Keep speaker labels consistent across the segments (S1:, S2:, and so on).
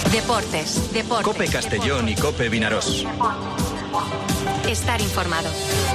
S1: Deportes.
S2: COPE Castellón y COPE Vinaròs.
S1: Estar informado.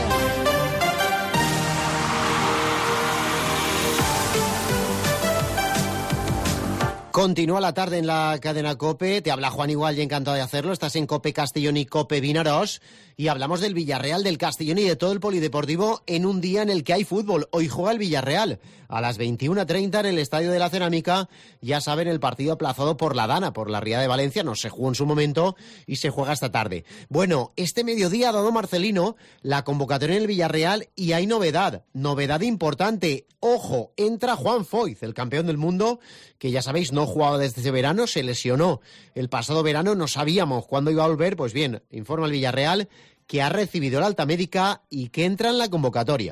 S3: Continúa la tarde en la cadena COPE, te habla Juan Igual y encantado de hacerlo, estás en COPE Castellón y COPE Vinaròs y hablamos del Villarreal, del Castellón y de todo el polideportivo en un día en el que hay fútbol. Hoy juega el Villarreal a las 21:30 en el Estadio de la Cerámica, ya saben, el partido aplazado por la Dana, por la Ría de Valencia, no se jugó en su momento y se juega esta tarde. Bueno, este mediodía ha dado Marcelino la convocatoria en el Villarreal y hay novedad importante. Ojo, entra Juan Foyth, el campeón del mundo, que ya sabéis, no jugaba desde ese verano, se lesionó el pasado verano, no sabíamos cuándo iba a volver. Pues bien, informa el Villarreal que ha recibido la alta médica y que entra en la convocatoria.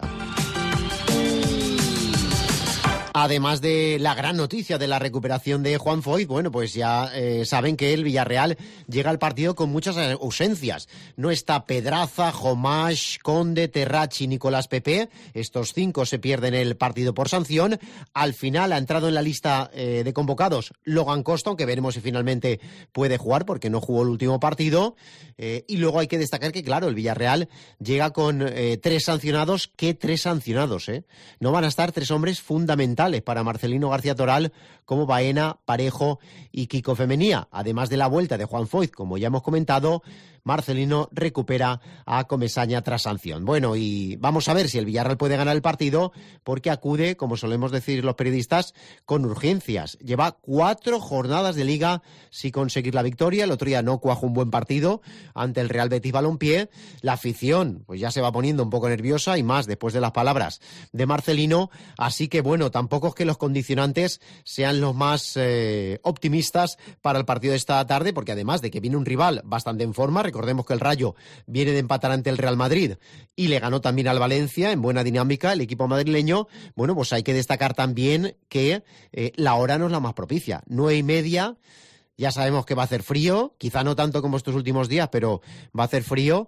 S3: Además de la gran noticia de la recuperación de Juan Foyth, bueno, pues ya saben que el Villarreal llega al partido con muchas ausencias. No está Pedraza, Jomash, Conde, Terrachi, Nicolás Pepe. Estos 5 se pierden el partido por sanción. Al final ha entrado en la lista de convocados Logan Costa, aunque veremos si finalmente puede jugar porque no jugó el último partido. Y luego hay que destacar que, claro, el Villarreal llega con 3 sancionados. ¿Qué 3 sancionados? No van a estar 3 hombres fundamentales para Marcelino García Toral como Baena, Parejo y Kiko Femenía. Además de la vuelta de Juan Foyth, como ya hemos comentado, Marcelino recupera a Comesaña tras sanción. Bueno, y vamos a ver si el Villarreal puede ganar el partido, porque acude, como solemos decir los periodistas, con urgencias. Lleva 4 jornadas de Liga sin conseguir la victoria. El otro día no cuajó un buen partido ante el Real Betis Balompié. La afición pues ya se va poniendo un poco nerviosa, y más después de las palabras de Marcelino. Así que bueno, tampoco es que los condicionantes sean los más optimistas para el partido de esta tarde, porque además de que viene un rival bastante en forma, recordemos que el Rayo viene de empatar ante el Real Madrid y le ganó también al Valencia en buena dinámica el equipo madrileño. Bueno, pues hay que destacar también que la hora no es la más propicia, 9:30. Ya sabemos que va a hacer frío, quizá no tanto como estos últimos días, pero va a hacer frío.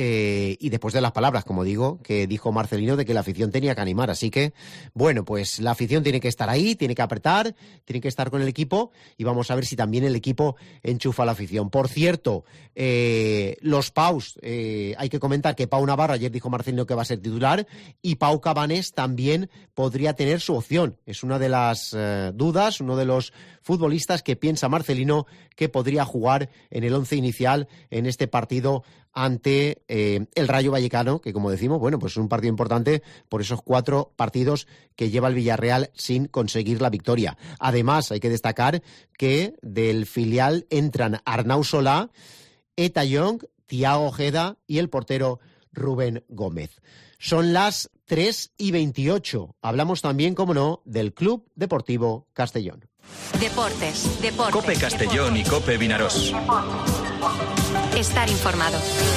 S3: Y después de las palabras, como digo, que dijo Marcelino de que la afición tenía que animar. Así que, bueno, pues la afición tiene que estar ahí, tiene que apretar, tiene que estar con el equipo, y vamos a ver si también el equipo enchufa a la afición. Por cierto, los Paus, hay que comentar que Pau Navarro, ayer dijo Marcelino que va a ser titular, y Pau Cabanes también podría tener su opción. Es una de las dudas, uno de los futbolistas que piensa Marcelino que podría jugar en el 11 inicial en este partido ante el Rayo Vallecano, que, como decimos, bueno, pues es un partido importante por esos 4 partidos que lleva el Villarreal sin conseguir la victoria. Además, hay que destacar que del filial entran Arnau Solá, Eta Young, Thiago Ojeda y el portero Rubén Gómez. Son las 3:28. Hablamos también, como no, del Club Deportivo Castellón.
S1: Deportes.
S2: COPE Castellón y COPE Vinaròs.
S1: Estar informado.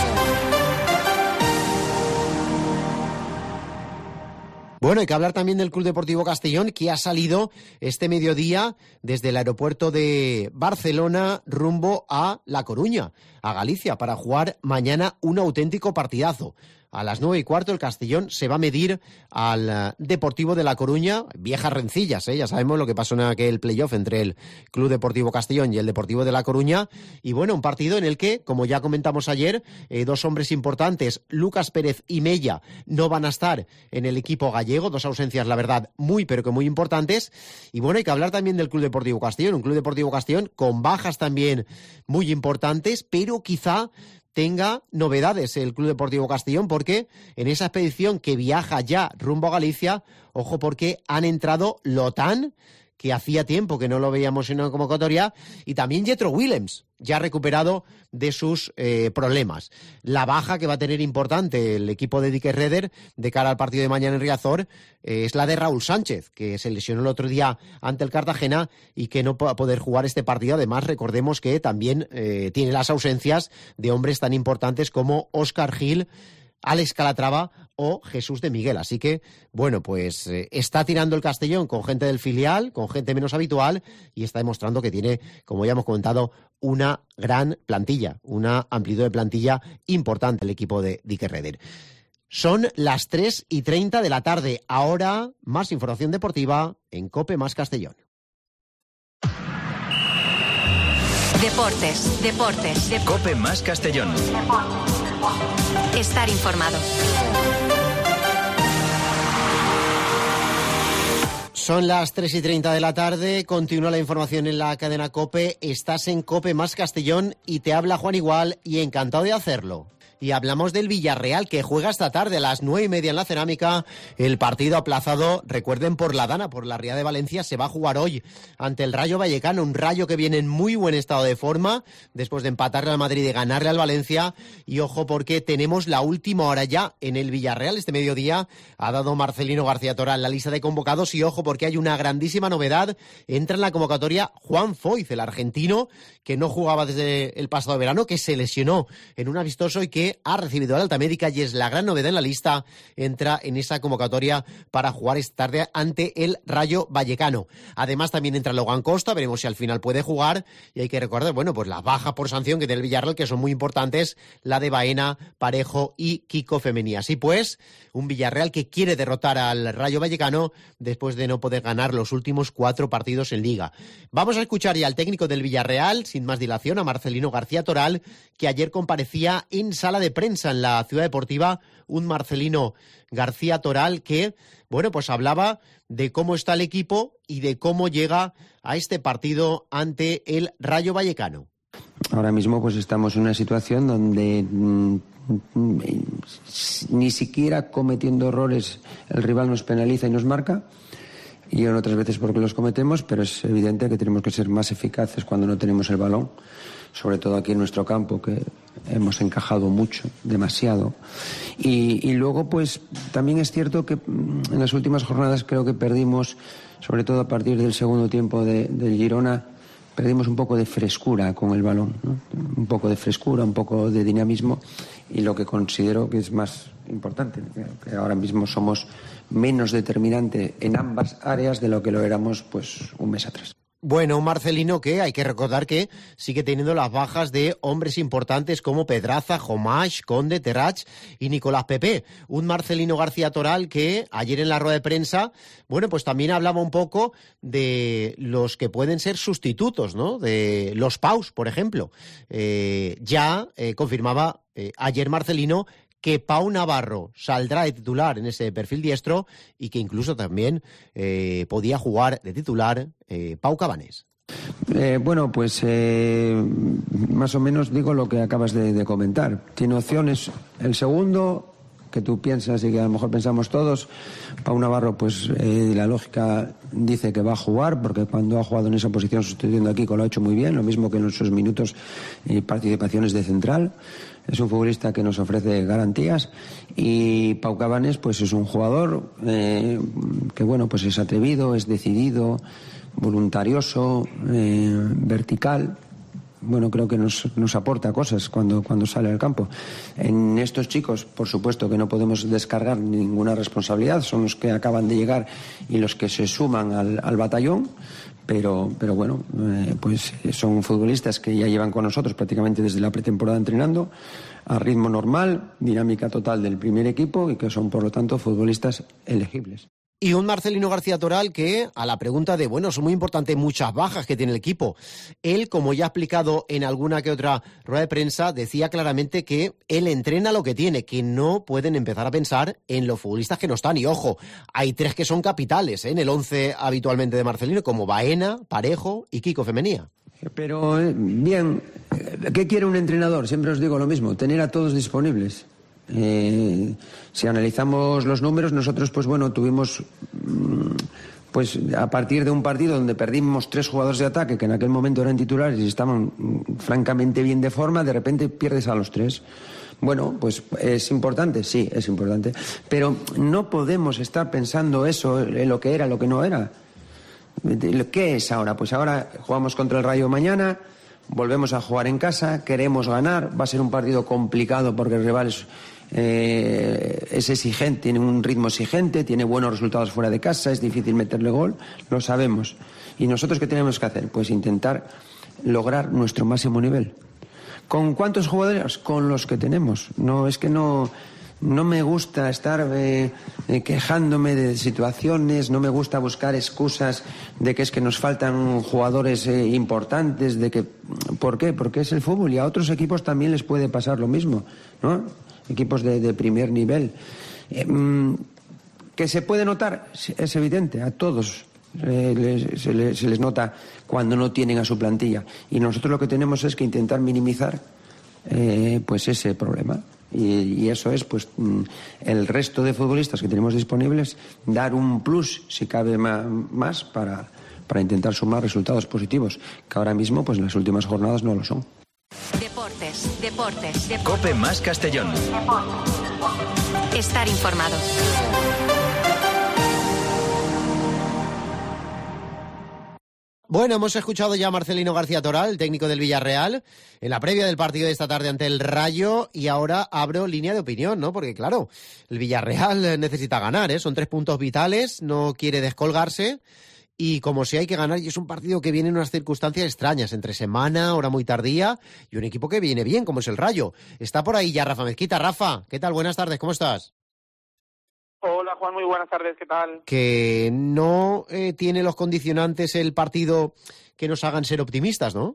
S3: Bueno, hay que hablar también del Club Deportivo Castellón, que ha salido este mediodía desde el aeropuerto de Barcelona rumbo a La Coruña, a Galicia, para jugar mañana un auténtico partidazo. A las 9:15 el Castellón se va a medir al Deportivo de La Coruña. Viejas rencillas, ya sabemos lo que pasó en aquel playoff entre el Club Deportivo Castellón y el Deportivo de La Coruña. Y bueno, un partido en el que, como ya comentamos ayer, 2 hombres importantes, Lucas Pérez y Mella, no van a estar en el equipo gallego. 2 ausencias, la verdad, muy pero que muy importantes. Y bueno, hay que hablar también del Club Deportivo Castellón. Un Club Deportivo Castellón con bajas también muy importantes, pero quizá tenga novedades el Club Deportivo Castellón, porque en esa expedición que viaja ya rumbo a Galicia, ojo, porque han entrado Lotán, que hacía tiempo que no lo veíamos en una convocatoria, y también Jetro Willems, ya recuperado de sus problemas. La baja que va a tener importante el equipo de Dique Reder de cara al partido de mañana en Riazor es la de Raúl Sánchez, que se lesionó el otro día ante el Cartagena y que no va a poder jugar este partido. Además, recordemos que también tiene las ausencias de hombres tan importantes como Óscar Gil, Alex Calatrava o Jesús de Miguel. Así que, bueno, pues está tirando el Castellón con gente del filial, con gente menos habitual, y está demostrando que tiene, como ya hemos comentado, una gran plantilla, una amplitud de plantilla importante el equipo de Dique Reder. Son las 3:30 de la tarde. Ahora, más información deportiva en COPE más Castellón.
S1: Deportes.
S2: Cope más Castellón.
S1: Estar informado.
S3: Son las 3:30 de la tarde, continúa la información en la cadena COPE, estás en COPE más Castellón y te habla Juan Igual y encantado de hacerlo. Y hablamos del Villarreal, que juega esta tarde a las 9:30 en la Cerámica. El partido aplazado, recuerden, por la Dana, por la Ría de Valencia, se va a jugar hoy ante el Rayo Vallecano. Un Rayo que viene en muy buen estado de forma, después de empatarle al Madrid y ganarle al Valencia. Y ojo, porque tenemos la última hora ya en el Villarreal. Este mediodía ha dado Marcelino García Toral la lista de convocados. Y ojo, porque hay una grandísima novedad. Entra en la convocatoria Juan Foyth, el argentino, que no jugaba desde el pasado verano, que se lesionó en un amistoso y que ha recibido la alta médica y es la gran novedad en la lista. Entra en esa convocatoria para jugar esta tarde ante el Rayo Vallecano. Además también entra Logan Costa, veremos si al final puede jugar, y hay que recordar, bueno, pues las bajas por sanción que tiene el Villarreal, que son muy importantes, la de Baena, Parejo y Kiko Femení. Así pues, un Villarreal que quiere derrotar al Rayo Vallecano después de no poder ganar los últimos 4 partidos en Liga. Vamos a escuchar ya al técnico del Villarreal, sin más dilación, a Marcelino García Toral, que ayer comparecía en sala de prensa en la Ciudad Deportiva, un Marcelino García Toral que, bueno, pues hablaba de cómo está el equipo y de cómo llega a este partido ante el Rayo Vallecano.
S4: Ahora mismo pues estamos en una situación donde ni siquiera cometiendo errores el rival nos penaliza y nos marca, y en otras veces porque los cometemos, pero es evidente que tenemos que ser más eficaces cuando no tenemos el balón, sobre todo aquí en nuestro campo, que hemos encajado mucho, demasiado. Y luego pues también es cierto que en las últimas jornadas creo que perdimos, sobre todo a partir del segundo tiempo del Girona, perdimos un poco de frescura con el balón, ¿no? Un poco de frescura, un poco de dinamismo, y lo que considero que es más importante, que ahora mismo somos menos determinante en ambas áreas de lo que lo éramos pues un mes atrás.
S3: Bueno, un Marcelino que hay que recordar que sigue teniendo las bajas de hombres importantes como Pedraza, Jomash, Conde, Terrach y Nicolás Pepe. Un Marcelino García Toral que ayer en la rueda de prensa, bueno, pues también hablaba un poco de los que pueden ser sustitutos, ¿no? De los Paus, por ejemplo. Confirmaba ayer Marcelino que Pau Navarro saldrá de titular en ese perfil diestro y que incluso también podía jugar de titular Pau Cabanés.
S4: Bueno, pues más o menos digo lo que acabas de comentar. Tiene opciones el segundo, que tú piensas y que a lo mejor pensamos todos. Pau Navarro, pues la lógica dice que va a jugar, porque cuando ha jugado en esa posición sustituyendo a Kiko lo ha hecho muy bien, lo mismo que en sus minutos y participaciones de central. Es un futbolista que nos ofrece garantías, y Pau Cabanés pues es un jugador que bueno, pues es atrevido, es decidido, voluntarioso, vertical. Bueno, creo que nos aporta cosas cuando sale al campo. En estos chicos, por supuesto que no podemos descargar ninguna responsabilidad, son los que acaban de llegar y los que se suman al batallón, pero bueno, pues son futbolistas que ya llevan con nosotros prácticamente desde la pretemporada entrenando, a ritmo normal, dinámica total del primer equipo, y que son por lo tanto futbolistas elegibles.
S3: Y un Marcelino García Toral que, a la pregunta de, bueno, son muy importantes muchas bajas que tiene el equipo, él, como ya ha explicado en alguna que otra rueda de prensa, decía claramente que él entrena lo que tiene, que no pueden empezar a pensar en los futbolistas que no están. Y ojo, hay 3 que son capitales en el 11 habitualmente de Marcelino, como Baena, Parejo y Kiko Femení.
S4: Pero, bien, ¿qué quiere un entrenador? Siempre os digo lo mismo, tener a todos disponibles. Si analizamos los números, nosotros pues bueno, tuvimos pues a partir de un partido donde perdimos 3 jugadores de ataque que en aquel momento eran titulares y estaban francamente bien de forma, de repente pierdes a los 3. Bueno, pues es importante, sí, es importante, pero no podemos estar pensando eso, en lo que era, lo que no era. ¿Qué es ahora? Pues ahora jugamos contra el Rayo mañana, volvemos a jugar en casa, queremos ganar, va a ser un partido complicado porque el rival es exigente, tiene un ritmo exigente, tiene buenos resultados fuera de casa, es difícil meterle gol, lo sabemos. ¿Y nosotros qué tenemos que hacer? Pues intentar lograr nuestro máximo nivel. ¿Con cuántos jugadores? Con los que tenemos. No, es que no No me gusta estar quejándome de situaciones, no me gusta buscar excusas de que es que nos faltan jugadores importantes, ¿por qué? Porque es el fútbol y a otros equipos también les puede pasar lo mismo, ¿no? Equipos de primer nivel. Que se puede notar, es evidente, a todos se les nota cuando no tienen a su plantilla. Y nosotros lo que tenemos es que intentar minimizar pues ese problema. Y eso es, pues, el resto de futbolistas que tenemos disponibles, dar un plus, si cabe más, para intentar sumar resultados positivos, que ahora mismo, pues en las últimas jornadas no lo son.
S1: Deportes.
S2: COPE más Castellón.
S1: Estar informado.
S3: Bueno, hemos escuchado ya a Marcelino García Toral, el técnico del Villarreal, en la previa del partido de esta tarde ante el Rayo, y ahora abro línea de opinión, ¿no? Porque claro, el Villarreal necesita ganar, ¿eh? Son 3 puntos vitales, no quiere descolgarse, y como si hay que ganar, y es un partido que viene en unas circunstancias extrañas, entre semana, hora muy tardía, y un equipo que viene bien, como es el Rayo. Está por ahí ya Rafa Mezquita. Rafa, ¿qué tal? Buenas tardes, ¿cómo estás?
S5: Hola Juan, muy buenas tardes, ¿qué tal?
S3: Que no tiene los condicionantes el partido que nos hagan ser optimistas, ¿no?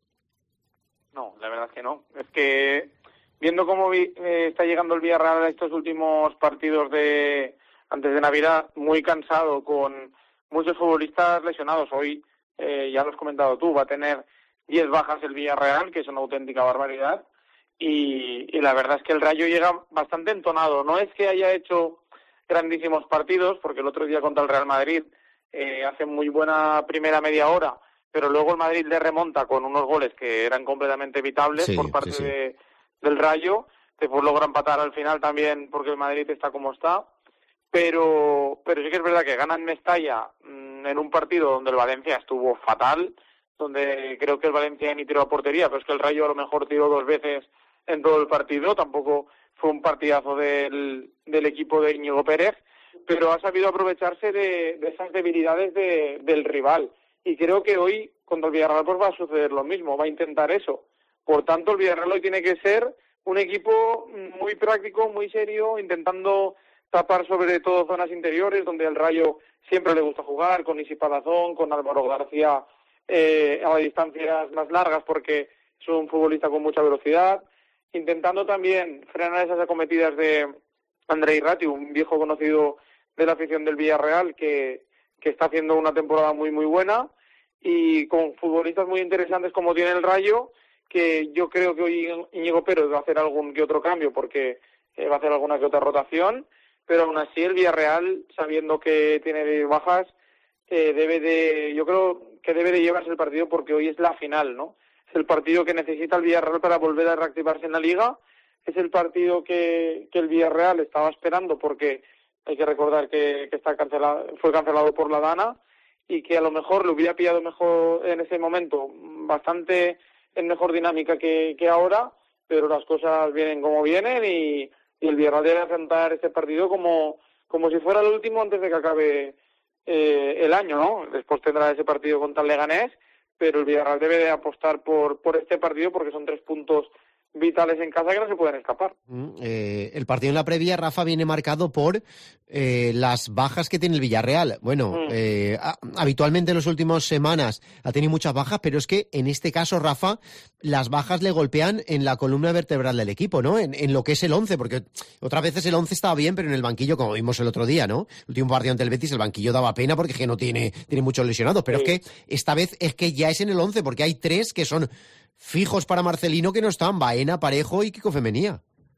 S5: No, la verdad es que no. Es que viendo cómo está llegando el Villarreal a estos últimos partidos antes de Navidad, muy cansado, con muchos futbolistas lesionados. Hoy, ya lo has comentado tú, va a tener 10 bajas el Villarreal, que es una auténtica barbaridad. Y la verdad es que el Rayo llega bastante entonado. No es que haya hecho grandísimos partidos, porque el otro día contra el Real Madrid hace muy buena primera media hora, pero luego el Madrid le remonta con unos goles que eran completamente evitables por parte del Rayo. Después logra empatar al final también porque el Madrid está como está, pero sí que es verdad que ganan Mestalla en un partido donde el Valencia estuvo fatal, donde creo que el Valencia ni tiró a portería, pero es que el Rayo a lo mejor tiró 2 veces en todo el partido. Tampoco fue un partidazo del equipo de Íñigo Pérez, pero ha sabido aprovecharse de esas debilidades del rival. Y creo que hoy, contra el Villarreal, pues va a suceder lo mismo, va a intentar eso. Por tanto, el Villarreal hoy tiene que ser un equipo muy práctico, muy serio, intentando tapar sobre todo zonas interiores, donde al Rayo siempre le gusta jugar, con Isi Palazón, con Álvaro García a distancias más largas, porque es un futbolista con mucha velocidad, intentando también frenar esas acometidas de Andrei Ratti, un viejo conocido de la afición del Villarreal, que está haciendo una temporada muy muy buena, y con futbolistas muy interesantes como tiene el Rayo, que yo creo que hoy Íñigo Pérez va a hacer algún que otro cambio, porque va a hacer alguna que otra rotación, pero aún así el Villarreal, sabiendo que tiene bajas, yo creo que debe de llevarse el partido, porque hoy es la final, ¿no? Es el partido que necesita el Villarreal para volver a reactivarse en la Liga. Es el partido que el Villarreal estaba esperando, porque hay que recordar que fue cancelado por la Dana, y que a lo mejor lo hubiera pillado mejor en ese momento, bastante en mejor dinámica que ahora, pero las cosas vienen como vienen, y el Villarreal debe afrontar este partido como si fuera el último antes de que acabe el año, ¿no? Después tendrá ese partido contra el Leganés, pero el Villarreal debe de apostar por este partido, porque son 3 puntos vitales en casa que no se pueden escapar.
S3: El partido en la previa, Rafa, viene marcado por las bajas que tiene el Villarreal. Bueno, habitualmente en las últimas semanas ha tenido muchas bajas, pero es que en este caso, Rafa, las bajas le golpean en la columna vertebral del equipo, ¿no? En lo que es el 11, porque otras veces el 11 estaba bien, pero en el banquillo, como vimos el otro día, ¿no? El último partido ante el Betis, el banquillo daba pena porque es que no tiene muchos lesionados, pero es que esta vez es que ya es en el 11, porque hay 3 que son fijos para Marcelino que no están: Baena, Parejo y Kiko Femenía.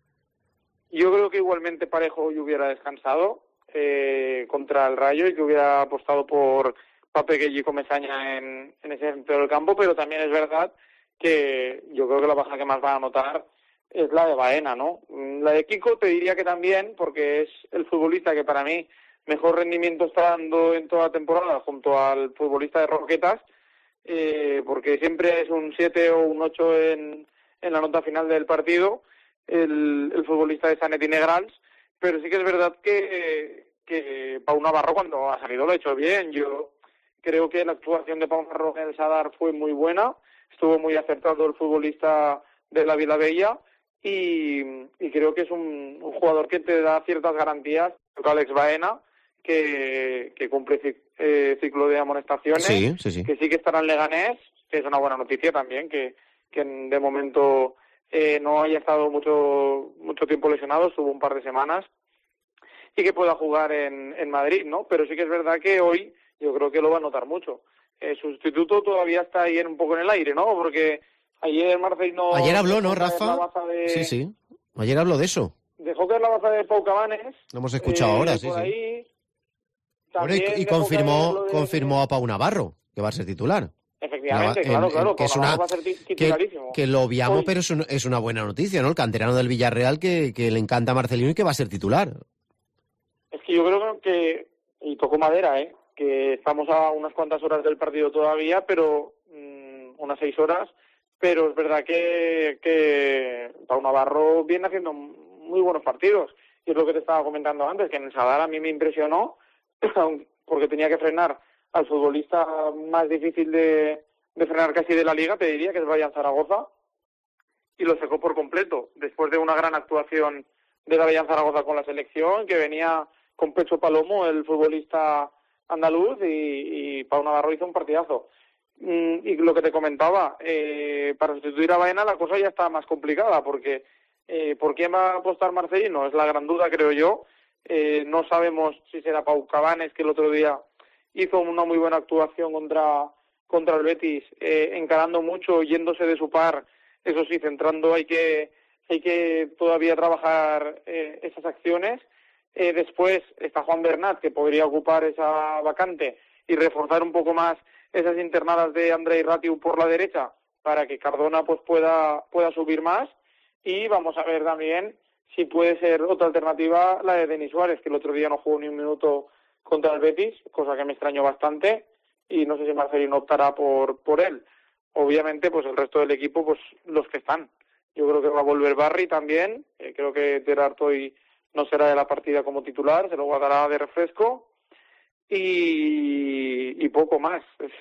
S5: Yo creo que igualmente Parejo hoy hubiera descansado contra el Rayo, y que hubiera apostado por Pape Gueye y Comesaña en ese centro del campo, pero también es verdad que yo creo que la baja que más van a notar es la de Baena, ¿no? La de Kiko te diría que también, porque es el futbolista que para mí mejor rendimiento está dando en toda la temporada, junto al futbolista de Roquetas, porque siempre es un 7 o un 8 en la nota final del partido, el futbolista de Sanet y Negrals, pero sí que es verdad que Pau Navarro, cuando ha salido, lo ha hecho bien. Yo creo que la actuación de Pau Navarro en el Sadar fue muy buena, estuvo muy acertado el futbolista de la Vilabella, y creo que es un jugador que te da ciertas garantías. Alex Baena, que cumple ciclo de amonestaciones,
S3: Sí.
S5: que sí que estará en Leganés, que es una buena noticia también, que de momento no haya estado mucho tiempo lesionado, estuvo un par de semanas, y que pueda jugar en Madrid, ¿no? Pero sí que es verdad que hoy yo creo que lo va a notar mucho. Su sustituto todavía está ahí un poco en el aire, ¿no? Porque ayer Marcelino...
S3: Ayer habló, ¿no, Rafa? Sí. Ayer habló de eso.
S5: Dejó caer la baza de Pau Cabanes.
S3: Lo hemos escuchado ahora, sí.
S5: Ahí.
S3: Bueno, y confirmó a Pau Navarro, que va a ser titular.
S5: Efectivamente, claro.
S3: Que es
S5: va a ser titularísimo.
S3: Que lo obviamos, pero es una buena noticia, ¿no? El canterano del Villarreal que le encanta a Marcelino y que va a ser titular.
S5: Es que yo creo que, y toco madera, que estamos a unas cuantas horas del partido todavía, pero unas 6 horas, pero es verdad que Pau Navarro viene haciendo muy buenos partidos. Y es lo que te estaba comentando antes, que en el Sadar a mí me impresionó, porque tenía que frenar al futbolista más difícil de frenar casi de la liga, te diría, que es Brian Zaragoza, y lo secó por completo, después de una gran actuación de Brian Zaragoza con la selección, que venía con pecho palomo el futbolista andaluz, y Pau Navarro hizo un partidazo. Y lo que te comentaba, para sustituir a Baena la cosa ya está más complicada, porque ¿por quién va a apostar Marcelino? Es la gran duda, creo yo. No sabemos si será Pau Cabanes, que el otro día hizo una muy buena actuación contra el Betis, encarando mucho, yéndose de su par, eso sí, centrando, hay que todavía trabajar esas acciones. Después está Juan Bernat, que podría ocupar esa vacante y reforzar un poco más esas internadas de Andrei Ratiu por la derecha, para que Cardona pues pueda subir más. Y vamos a ver también si puede ser otra alternativa la de Denis Suárez, que el otro día no jugó ni un minuto contra el Betis, cosa que me extrañó bastante, y no sé si Marcelino optará por él. Obviamente, pues el resto del equipo, pues los que están. Yo creo que va a volver Barry también, creo que Gerard hoy no será de la partida como titular, se lo guardará de refresco, y poco más.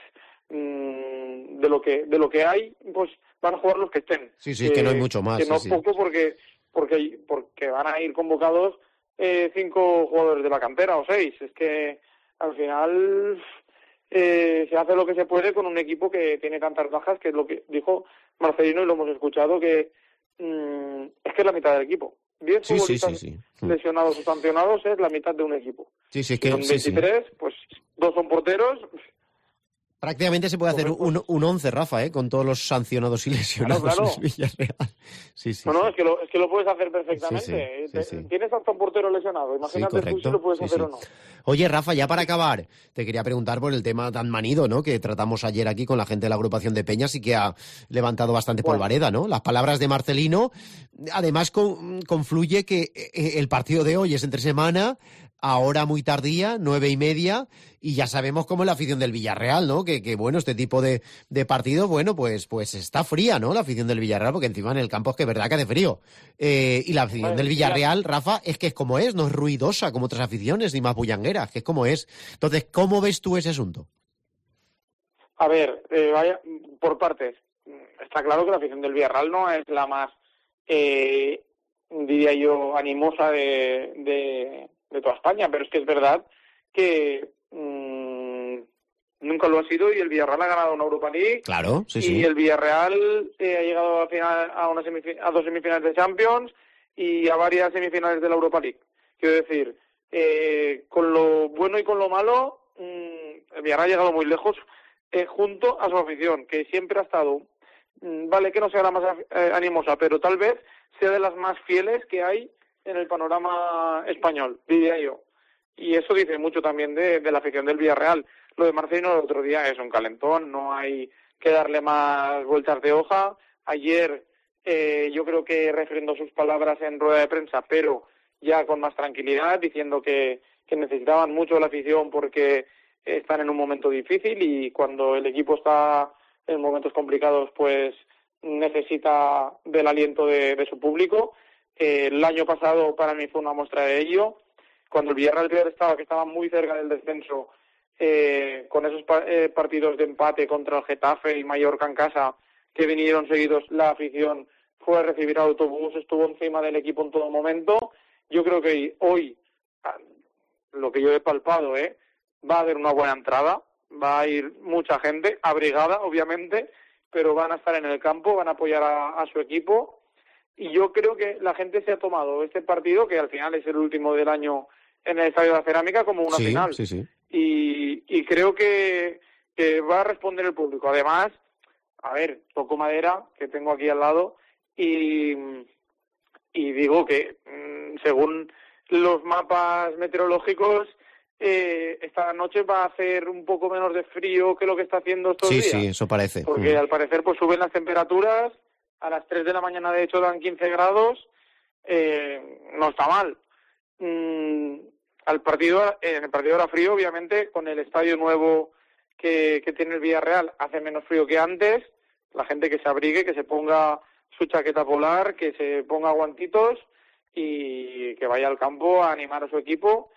S5: De lo que hay, pues van a jugar los que estén.
S3: Sí, que no hay mucho más.
S5: Que no poco porque van a ir convocados 5 jugadores de la cantera o 6. Es que al final se hace lo que se puede con un equipo que tiene tantas bajas, que es lo que dijo Marcelino y lo hemos escuchado, que es que es la mitad del equipo. 10 futbolistas lesionados o sancionados es la mitad de un equipo.
S3: Es que
S5: son 23, pues 2 son porteros.
S3: Prácticamente se puede hacer un 11, Rafa, con todos los sancionados y lesionados en el Villarreal.
S5: No, es que lo puedes hacer perfectamente. Tienes hasta un portero lesionado. Imagínate tú si lo puedes hacer o no.
S3: Oye, Rafa, ya para acabar, te quería preguntar por el tema tan manido, ¿no?, que tratamos ayer aquí con la gente de la agrupación de Peñas y que ha levantado bastante polvareda, ¿no? Las palabras de Marcelino, además confluye que el partido de hoy es entre semana, ahora muy tardía, 9:30, y ya sabemos cómo es la afición del Villarreal, ¿no? Que bueno, este tipo de partidos, bueno, pues está fría, ¿no?, la afición del Villarreal, porque encima en el campo es que es verdad que hace frío. Y la afición del Villarreal, Rafa, es que es como es, no es ruidosa como otras aficiones, ni más bullanguera, que es como es. Entonces, ¿cómo ves tú ese asunto?
S5: A ver, vaya por partes. Está claro que la afición del Villarreal no es la más, diría yo, animosa de toda España, pero es que es verdad que nunca lo ha sido, y el Villarreal ha ganado una Europa League.
S3: Claro,
S5: y el Villarreal ha llegado a 2 semifinales de Champions y a varias semifinales de la Europa League. Quiero decir, con lo bueno y con lo malo, el Villarreal ha llegado muy lejos, junto a su afición, que siempre ha estado, vale que no sea la más animosa, pero tal vez sea de las más fieles que hay en el panorama español, diría yo. Y eso dice mucho también de la afición del Villarreal. Lo de Marcelino el otro día es un calentón, no hay que darle más vueltas de hoja. Ayer yo creo que refrendó sus palabras en rueda de prensa, pero ya con más tranquilidad, diciendo que necesitaban mucho la afición porque están en un momento difícil, y cuando el equipo está en momentos complicados, pues necesita del aliento de su público. El año pasado para mí fue una muestra de ello, cuando el Villarreal que estaba muy cerca del descenso, con esos partidos de empate contra el Getafe y Mallorca en casa que vinieron seguidos, la afición fue a recibir al autobús, estuvo encima del equipo en todo momento. Yo creo que hoy, lo que yo he palpado, va a haber una buena entrada, va a ir mucha gente, abrigada obviamente, pero van a estar en el campo, van a apoyar a su equipo, y yo creo que la gente se ha tomado este partido, que al final es el último del año en el Estadio de la Cerámica, como una final.
S3: Sí.
S5: Y creo que va a responder el público. Además, a ver, toco madera, que tengo aquí al lado, y digo que según los mapas meteorológicos, esta noche va a hacer un poco menos de frío que lo que está haciendo estos días.
S3: Sí, eso parece.
S5: Porque al parecer pues suben las temperaturas, a las 3 de la mañana de hecho dan 15 grados, no está mal. En el partido era frío, obviamente, con el estadio nuevo que tiene el Villarreal hace menos frío que antes. La gente que se abrigue, que se ponga su chaqueta polar, que se ponga guantitos y que vaya al campo a animar a su equipo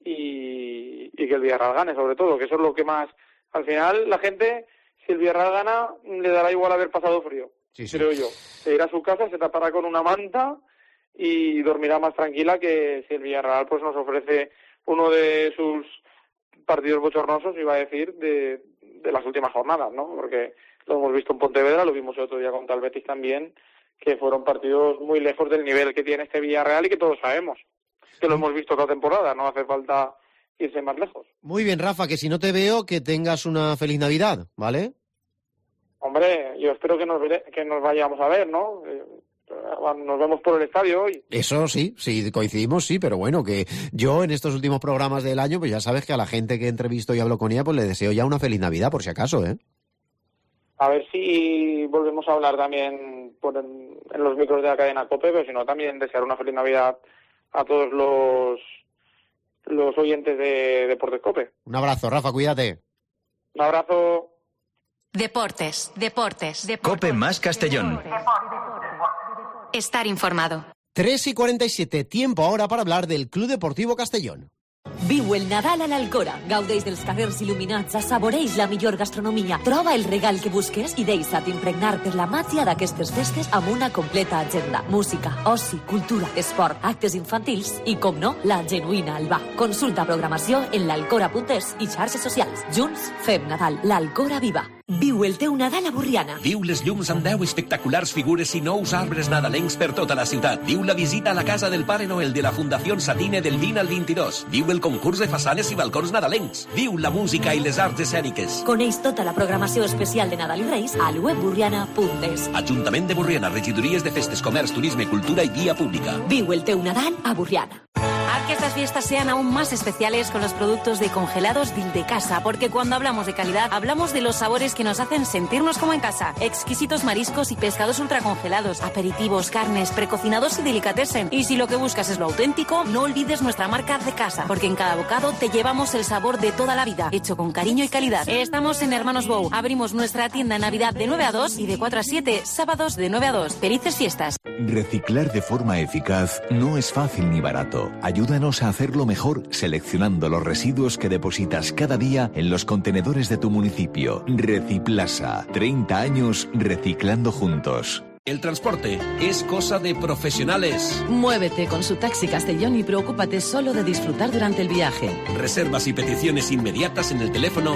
S5: y que el Villarreal gane, sobre todo, que eso es lo que más... Al final, la gente, si el Villarreal gana, le dará igual haber pasado frío, creo yo. Se irá a su casa, se tapará con una manta y dormirá más tranquila que si el Villarreal pues nos ofrece uno de sus partidos bochornosos, iba a decir, de las últimas jornadas, ¿no? Porque lo hemos visto en Pontevedra, lo vimos el otro día contra el Betis también, que fueron partidos muy lejos del nivel que tiene este Villarreal y que todos sabemos, que lo hemos visto toda temporada, no hace falta irse más lejos.
S3: Muy bien, Rafa, que si no te veo, que tengas una feliz Navidad, ¿vale?
S5: Hombre, yo espero que nos vayamos a ver, ¿no? Nos vemos por el estadio hoy.
S3: Eso sí, coincidimos, sí, pero bueno, que yo en estos últimos programas del año, pues ya sabes que a la gente que entrevisto y hablo con ella, pues le deseo ya una feliz Navidad, por si acaso, ¿eh?
S5: A ver si volvemos a hablar también en los micros de la cadena COPE, pero si no, también desear una feliz Navidad a todos los oyentes de Deportes COPE.
S3: Un abrazo, Rafa, cuídate.
S5: Un abrazo.
S1: Deportes.
S2: COPE más Castellón.
S1: Estar informado.
S3: 3:47, tiempo ahora para hablar del Club Deportivo Castellón.
S6: Viu el Nadal a l'Alcora. Gaudeix dels carrers il·luminats, assaboreix la millor gastronomia, troba el regal que busques i deixa't impregnar per la màgia d'aquestes festes amb una completa agenda. Música, oci, cultura, esport, actes infantils i, com no, la genuïna Albà. Consulta programació en l'alcora.es i xarxes socials. Junts fem Nadal. L'Alcora viva. Viu el teu Nadal a Borriana.
S7: Viu les llums amb 10 espectaculars figures i nous arbres nadalencs per tota la ciutat. Viu la visita a la casa del Pare Noel de la Fundació Satine del 20 al 22. Viu el concurs de façanes i balcons nadalencs. Viu la música i les arts escèniques.
S6: Coneix tota la programació especial de Nadal i Reis al web burriana.es.
S7: Ajuntament de Borriana, regidories de festes, comerç, turisme, cultura y vía pública.
S6: Viu el teu Nadal a Borriana.
S8: Haz que estas fiestas sean aún más especiales con los productos de congelados Vildecasa, porque cuando hablamos de calidad, hablamos de los sabores que nos hacen sentirnos como en casa. Exquisitos mariscos y pescados ultracongelados, aperitivos, carnes, precocinados y delicatessen. Y si lo que buscas es lo auténtico, no olvides nuestra marca de casa, porque en cada bocado te llevamos el sabor de toda la vida, hecho con cariño y calidad. Estamos en Hermanos Bou. Abrimos nuestra tienda en Navidad de 9 a 2 y de 4 a 7, sábados de 9 a 2. Felices fiestas.
S9: Reciclar de forma eficaz no es fácil ni barato. Ayúdanos a hacerlo mejor seleccionando los residuos que depositas cada día en los contenedores de tu municipio. Reciplasa. 30 años reciclando juntos.
S7: El transporte es cosa de profesionales.
S10: Muévete con su Taxi Castellón y preocúpate solo de disfrutar durante el viaje.
S7: Reservas y peticiones inmediatas en el teléfono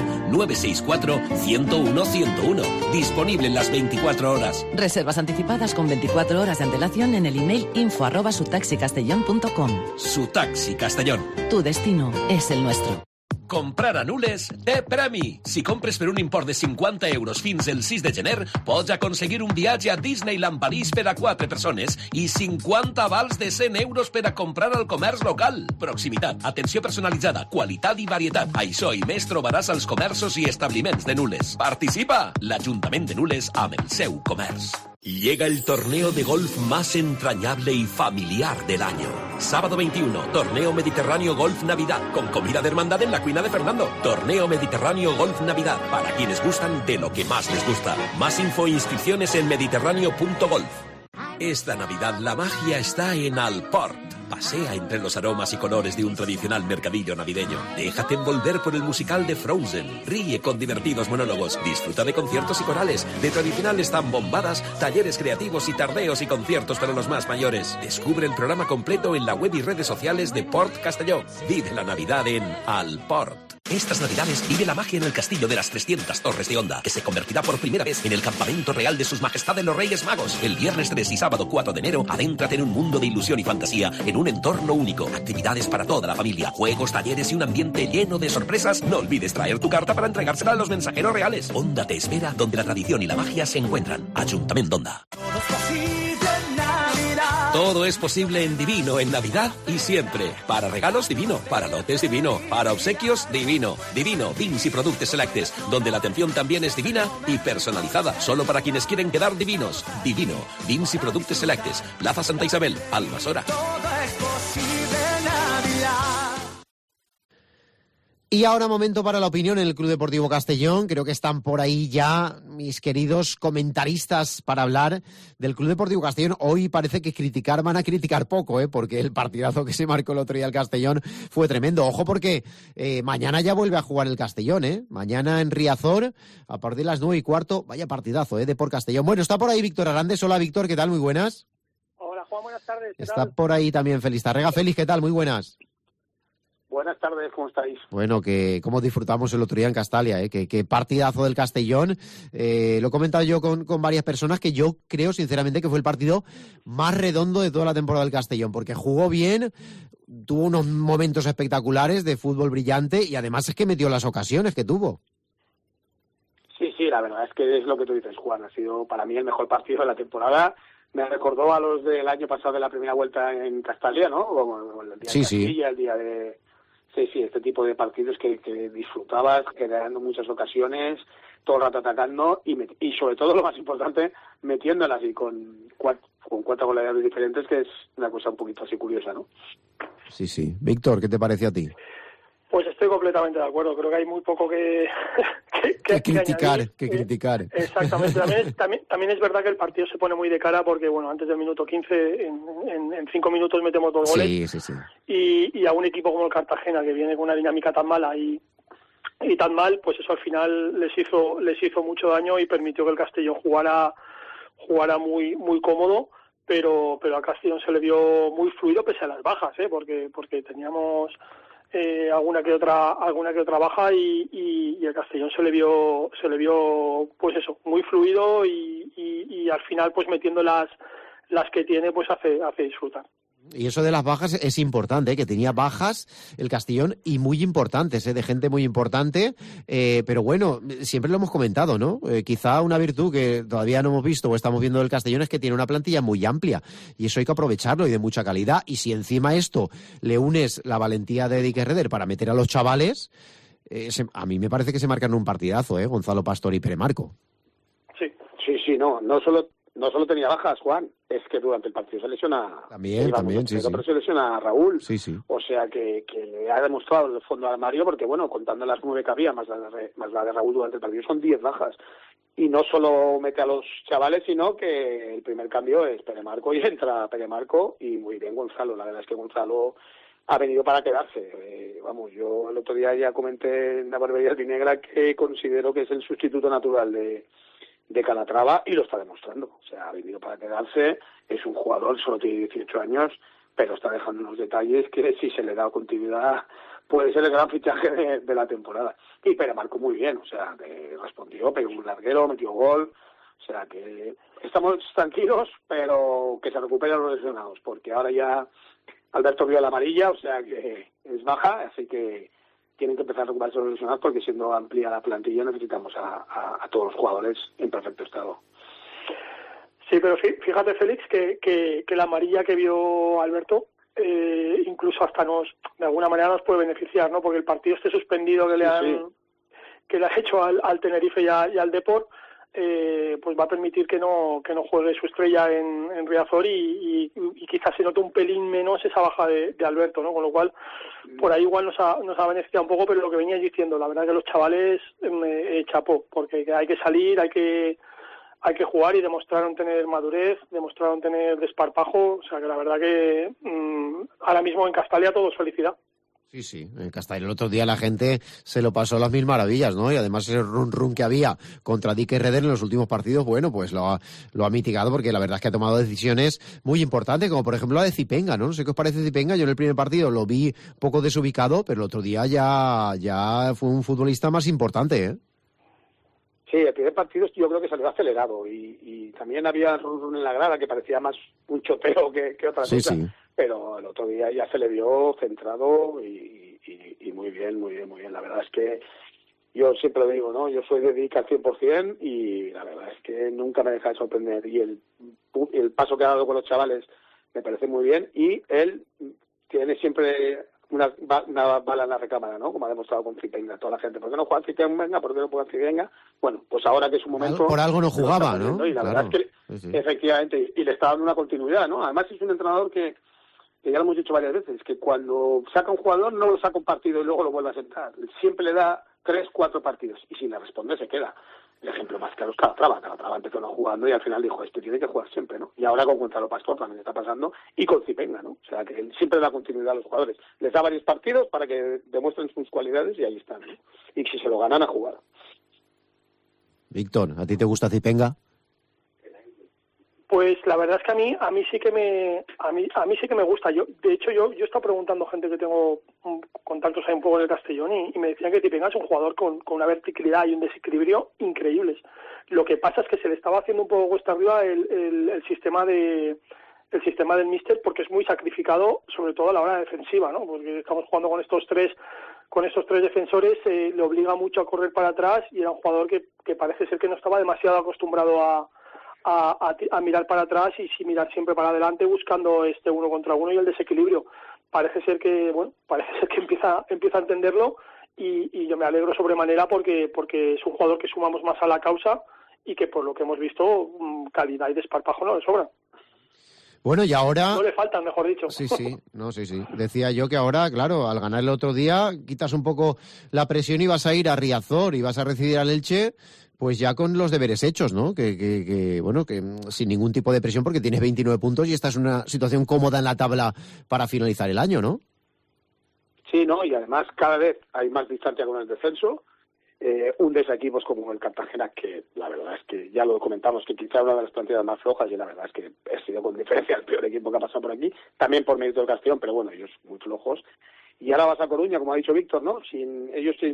S7: 964-101-101. Disponible en las 24 horas.
S10: Reservas anticipadas con 24 horas de antelación en el email info@sutaxicastellón.com.
S7: Su Taxi Castellón.
S10: Tu destino es el nuestro.
S7: Comprar a Nules té premi. Si compres per un import de 50 euros fins el 6 de gener, pots aconseguir un viatge a Disneyland París per a 4 persones i 50 avals de 100 euros per a comprar al comerç local. Proximitat, atenció personalitzada, qualitat i varietat. Això i més trobaràs als comerços i establiments de Nules. Participa! L'Ajuntament de Nules amb el seu comerç. Llega el torneo de golf más entrañable y familiar del año. Sábado 21, Torneo Mediterráneo Golf Navidad, con comida de hermandad en la cuina de Fernando. Torneo Mediterráneo Golf Navidad, para quienes gustan de lo que más les gusta. Más info e inscripciones en mediterráneo.golf. Esta Navidad la magia está en Alport. Pasea entre los aromas y colores de un tradicional mercadillo navideño. Déjate envolver por el musical de Frozen. Ríe con divertidos monólogos. Disfruta de conciertos y corales, de tradicionales zambombadas, talleres creativos y tardeos y conciertos para los más mayores. Descubre el programa completo en la web y redes sociales de Port Castelló. Vive la Navidad en Alport. Estas Navidades vive la magia en el castillo de las 300 Torres de Onda, que se convertirá por primera vez en el campamento real de sus majestades los Reyes Magos. El viernes 3 y sábado 4 de enero, adéntrate en un mundo de ilusión y fantasía, en un entorno único. Actividades para toda la familia, juegos, talleres y un ambiente lleno de sorpresas. No olvides traer tu carta para entregársela a los mensajeros reales. Onda te espera donde la tradición y la magia se encuentran. Ayuntamiento Onda. Todo es posible en Divino, en Navidad y siempre. Para regalos, Divino. Para lotes, Divino. Para obsequios, Divino. Divino, Vins y Productos Selectes, donde la atención también es divina y personalizada. Solo para quienes quieren quedar divinos. Divino, Vins y Productos Selectes. Plaza Santa Isabel, Almasora.
S3: Y ahora momento para la opinión en el Club Deportivo Castellón. Creo que están por ahí ya mis queridos comentaristas para hablar del Club Deportivo Castellón. Hoy parece que van a criticar poco, porque el partidazo que se marcó el otro día el Castellón fue tremendo. Ojo porque mañana ya vuelve a jugar el Castellón, Mañana en Riazor, a partir de las 9:15. Vaya partidazo, de por Castellón. Bueno, está por ahí Víctor Arandes. Hola, Víctor, ¿qué tal? Muy buenas.
S11: Hola, Juan, buenas tardes.
S3: Está por ahí también Félix Tarrega. Félix, ¿qué tal? Muy buenas.
S5: Buenas tardes, ¿cómo estáis?
S3: Bueno, que cómo disfrutamos el otro día en Castalia, que partidazo del Castellón. Lo he comentado yo con varias personas que yo creo sinceramente que fue el partido más redondo de toda la temporada del Castellón, porque jugó bien, tuvo unos momentos espectaculares de fútbol brillante y además es que metió las ocasiones que tuvo.
S5: Sí, la verdad es que es lo que tú dices, Juan. Ha sido para mí el mejor partido de la temporada. Me recordó a los del año pasado de la primera vuelta en Castalia, ¿no? Como el día de Castilla, el día de... Sí, este tipo de partidos que disfrutabas, generando muchas ocasiones, todo el rato atacando y sobre todo lo más importante, metiéndolas y con 4 goleadores diferentes, que es una cosa un poquito así curiosa, ¿no?
S3: Sí. Víctor, ¿qué te parece a ti?
S11: Pues estoy completamente de acuerdo. Creo que hay muy poco que
S3: criticar.
S11: Exactamente. También es verdad que el partido se pone muy de cara porque, bueno, antes del minuto 15, en 5 minutos metemos 2 goles.
S3: Sí.
S11: Y a un equipo como el Cartagena, que viene con una dinámica tan mala y tan mal, pues eso al final les hizo mucho daño y permitió que el Castellón jugara muy muy cómodo, pero al Castellón se le vio muy fluido pese a las bajas, porque teníamos alguna que otra baja y el Castellón se le vio pues eso, muy fluido y al final pues metiendo las que tiene pues hace disfrutar.
S3: Y eso de las bajas es importante, que tenía bajas el Castellón y muy importantes, de gente muy importante, pero bueno, siempre lo hemos comentado, ¿no? Quizá una virtud que todavía no hemos visto o estamos viendo del Castellón es que tiene una plantilla muy amplia y eso hay que aprovecharlo y de mucha calidad. Y si encima a esto le unes la valentía de Dick Herreder para meter a los chavales, a mí me parece que se marcan un partidazo, Gonzalo Pastor y Pere Marco.
S5: Sí, no solo tenía bajas, Juan, es que durante el partido se lesiona...
S3: También, sí.
S5: Pero se lesiona a Raúl.
S3: Sí.
S5: O sea que ha demostrado el fondo de armario, porque bueno, contando las 9 que había, más la de Raúl durante el partido, son 10 bajas. Y no solo mete a los chavales, sino que el primer cambio es Pere Marco y entra Pere Marco y muy bien Gonzalo. La verdad es que Gonzalo ha venido para quedarse. Yo el otro día ya comenté en la barbería albinegra que considero que es el sustituto natural de Calatrava y lo está demostrando. O sea, ha venido para quedarse, es un jugador, solo tiene 18 años, pero está dejando unos detalles que si se le da continuidad puede ser el gran fichaje de la temporada. Y Pere Marco muy bien, o sea, respondió, pegó un larguero, metió gol, o sea que estamos tranquilos, pero que se recuperen los lesionados, porque ahora ya Alberto vio la amarilla, o sea que es baja, así que tienen que empezar a recuperarse los lesionados porque siendo amplia la plantilla necesitamos a todos los jugadores en perfecto estado.
S11: Sí, pero fíjate, Félix, que la amarilla que vio Alberto incluso hasta de alguna manera nos puede beneficiar, ¿no? Porque el partido suspendido que le ha hecho al Tenerife y al Depor, pues va a permitir que no juegue su estrella en Riazor y quizás se note un pelín menos esa baja de Alberto, ¿no? Con lo cual por ahí igual nos ha beneficiado un poco, pero lo que veníais diciendo, la verdad que los chavales chapó, porque hay que salir, hay hay que jugar, y demostraron tener madurez, demostraron tener desparpajo. O sea que la verdad que ahora mismo en Castalia todo es felicidad.
S3: Sí, en Castalia el otro día la gente se lo pasó a las mil maravillas, ¿no? Y además ese run que había contra Dick Redder en los últimos partidos, bueno, pues lo ha mitigado, porque la verdad es que ha tomado decisiones muy importantes, como por ejemplo la de Zipenga, ¿no? No sé qué os parece Zipenga. Yo en el primer partido lo vi poco desubicado, pero el otro día ya fue un futbolista más importante, ¿eh?
S12: Sí, el primer partido yo creo que salió acelerado y también había run en la grada que parecía más un choteo que otra cosa. Sí. Pero el otro día ya se le vio centrado y muy bien. La verdad es que yo siempre lo digo, ¿no? Yo soy de Dick al 100% y la verdad es que nunca me deja de sorprender. Y el paso que ha dado con los chavales me parece muy bien, y él tiene siempre una bala en la recámara, ¿no? Como ha demostrado con Zipenga. Toda la gente, ¿por qué no juega Zipenga? ¿Por qué no juega Zipenga? Bueno, pues ahora que es un momento...
S3: Por algo no jugaba, ¿no?
S12: Y la verdad es que, efectivamente, y le está dando una continuidad, ¿no? Además es un entrenador que ya lo hemos dicho varias veces, que cuando saca un jugador no lo saca un partido y luego lo vuelve a sentar. Siempre le da 3, 4 partidos, y si le responde se queda. El ejemplo más claro es Calatrava. Calatrava empezó no jugando y al final dijo, este tiene que jugar siempre, ¿no? Y ahora con Gonzalo Pastor también está pasando, y con Zipenga, ¿no? O sea, que él siempre da continuidad a los jugadores. Les da varios partidos para que demuestren sus cualidades y ahí están, ¿no? Y si se lo ganan, a jugar.
S3: Víctor, ¿a ti te gusta Zipenga?
S11: Pues la verdad es que a mí sí que me gusta. Yo he estado preguntando a gente que tengo contactos ahí un poco en el Castellón y me decían que Zipenga es un jugador con una verticalidad y un desequilibrio increíbles. Lo que pasa es que se le estaba haciendo un poco cuesta arriba el sistema del míster, porque es muy sacrificado, sobre todo a la hora defensiva, ¿no? Porque estamos jugando con estos tres defensores, le obliga mucho a correr para atrás, y era un jugador que parece ser que no estaba demasiado acostumbrado a mirar para atrás y sí mirar siempre para adelante, buscando este 1 contra 1 y el desequilibrio. Parece ser que empieza a entenderlo, y yo me alegro sobremanera porque es un jugador que sumamos más a la causa, y que por lo que hemos visto, calidad y desparpajo no le sobran.
S3: Bueno, y ahora...
S11: No le faltan, mejor dicho.
S3: Sí. Decía yo que ahora, claro, al ganar el otro día, quitas un poco la presión y vas a ir a Riazor y vas a recibir al Elche, pues ya con los deberes hechos, ¿no? Que sin ningún tipo de presión, porque tienes 29 puntos y estás en una situación cómoda en la tabla para finalizar el año, ¿no?
S12: Sí, ¿no? Y además cada vez hay más distancia con el descenso. Un equipos como el Cartagena, que la verdad es que ya lo comentamos, que quizá una de las plantillas más flojas, y la verdad es que ha sido con diferencia el peor equipo que ha pasado por aquí, también por mérito del Castellón, pero bueno, ellos muy flojos. Y ahora vas a Coruña, como ha dicho Víctor, ¿no? Sin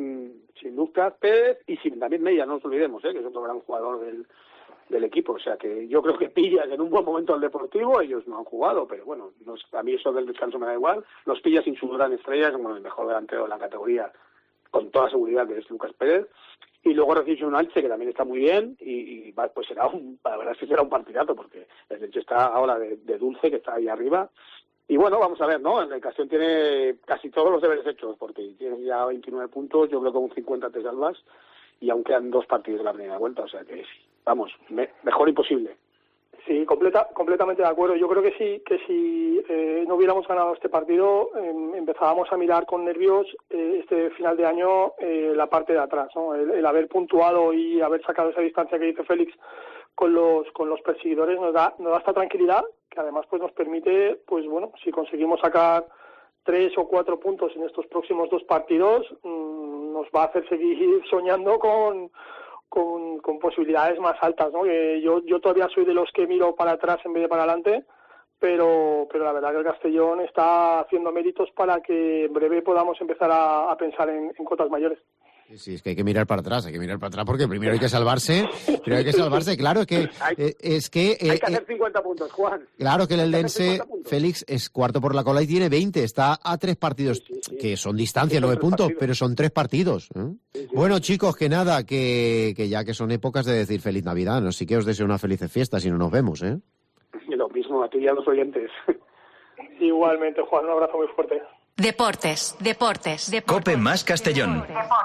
S12: Lucas Pérez y sin también Mella, no nos olvidemos, que es otro gran jugador del equipo. O sea que yo creo que pillas en un buen momento al Deportivo, ellos no han jugado, pero bueno, a mí eso del descanso me da igual. Los pillas sin su gran estrella, como el mejor delantero de la categoría, con toda seguridad, que es Lucas Pérez. Y luego recibes un Elche que también está muy bien, y pues la verdad es que será un partidazo, porque el Elche está ahora de dulce, que está ahí arriba. Y bueno, vamos a ver, ¿no? El Castellón tiene casi todos los deberes hechos, porque tiene ya 29 puntos, yo creo que con 50 te salvas, y aún quedan 2 partidos de la primera vuelta, o sea que, vamos, mejor imposible.
S11: Sí, completamente de acuerdo. Yo creo que si no hubiéramos ganado este partido, empezábamos a mirar con nervios este final de año la parte de atrás, ¿no? El haber puntuado y haber sacado esa distancia que dice Félix con los perseguidores nos da esta tranquilidad, que además pues nos permite, pues bueno, si conseguimos sacar 3 o 4 puntos en estos próximos 2 partidos, nos va a hacer seguir soñando con posibilidades más altas, ¿no? Yo todavía soy de los que miro para atrás en vez de para adelante, pero la verdad que el Castellón está haciendo méritos para que en breve podamos empezar a pensar en cotas mayores.
S3: Sí, es que hay que mirar para atrás, porque primero hay que salvarse, claro, es que
S12: hay que hacer 50 puntos, Juan.
S3: Claro que el Eldense, Félix, es cuarto por la cola y tiene 20, está a 3 partidos, sí. Que son distancia, 9 puntos, pero son 3 partidos. Sí. Bueno, chicos, que nada, que ya que son épocas de decir feliz Navidad, ¿no? Sí que os deseo una feliz fiesta si no nos vemos, ¿eh?
S12: Y lo mismo a ti y a los oyentes.
S11: Igualmente, Juan, un abrazo muy fuerte.
S1: Deportes.
S2: COPE más Castellón.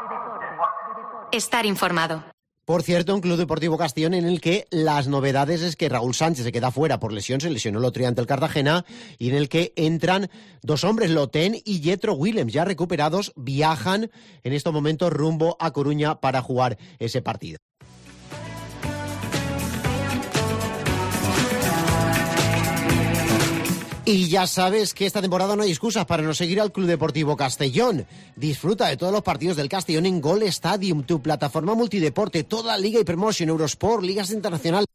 S1: Estar informado.
S3: Por cierto, un Club Deportivo Castellón en el que las novedades es que Raúl Sánchez se queda fuera por lesión, se lesionó el otro día ante el Cartagena, y en el que entran 2 hombres, Lotén y Jetro Willems, ya recuperados, viajan en estos momentos rumbo a Coruña para jugar ese partido. Y ya sabes que esta temporada no hay excusas para no seguir al Club Deportivo Castellón. Disfruta de todos los partidos del Castellón en Gol Stadium, tu plataforma multideporte, toda la Liga y Promotion, Eurosport, ligas internacionales.